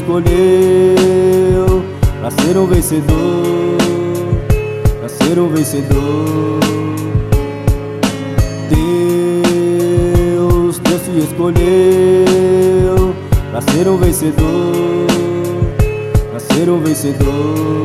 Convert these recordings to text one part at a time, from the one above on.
escolheu pra ser um vencedor, pra ser um vencedor. Deus te escolheu pra ser um vencedor, pra ser um vencedor.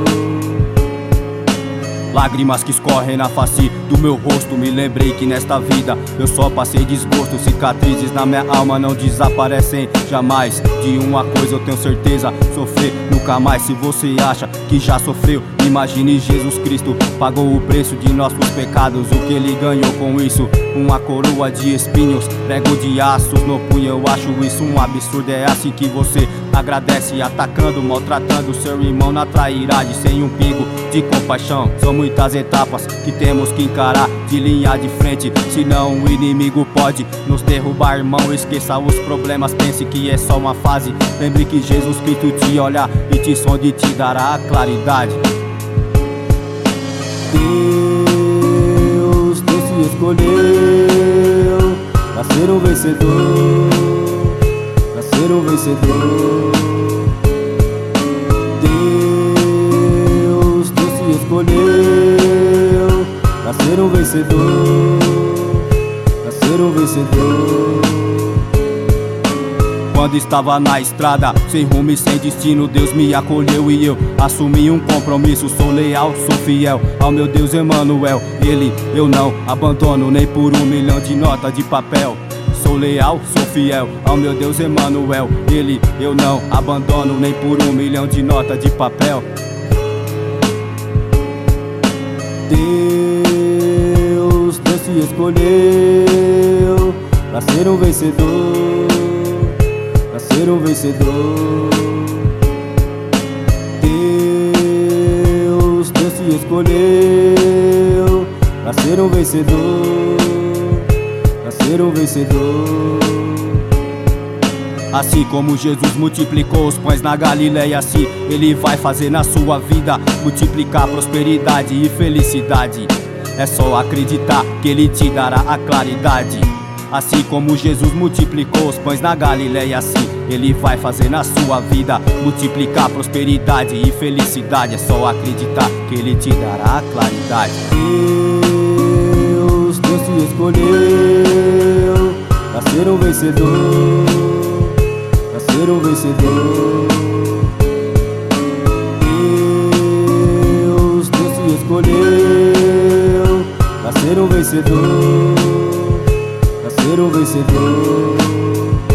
Lágrimas que escorrem na face do meu rosto, me lembrei que nesta vida eu só passei desgosto. Cicatrizes na minha alma não desaparecem jamais. De uma coisa eu tenho certeza, sofrer nunca mais. Se você acha que já sofreu, imagine Jesus Cristo. Pagou o preço de nossos pecados, o que ele ganhou com isso? Uma coroa de espinhos, prego de aços no punho. Eu acho isso um absurdo, é assim que você agradece, atacando, maltratando seu irmão na trairagem, sem um pingo de compaixão. São muitas etapas que temos que encarar de linha de frente, senão o inimigo pode nos derrubar, irmão. Esqueça os problemas, pense que é só uma fase. Lembre que Jesus Cristo te olha e te sonde e te dará a claridade. Deus te escolheu pra ser um vencedor, pra ser um vencedor. Deus te escolheu pra ser um vencedor, pra ser um vencedor. Quando estava na estrada, sem rumo e sem destino, Deus me acolheu e eu assumi um compromisso. Sou leal, sou fiel ao meu Deus Emanuel. Ele eu não abandono nem por 1 milhão de nota de papel. Sou leal, sou fiel ao meu Deus Emanuel. Ele eu não abandono nem por 1 milhão de nota de papel. Deus te escolheu pra ser um vencedor, pra ser um vencedor. Deus te escolheu pra ser um vencedor, pra ser um vencedor. Assim como Jesus multiplicou os pães na Galileia, assim Ele vai fazer na sua vida, multiplicar prosperidade e felicidade. É só acreditar que Ele te dará a claridade. Assim como Jesus multiplicou os pães na Galileia, assim Ele vai fazer na sua vida, multiplicar prosperidade e felicidade. É só acreditar que Ele te dará a claridade. Deus te escolheu pra ser um vencedor, pra ser um vencedor. Deus te escolheu pra ser um vencedor, pra ser um vencedor.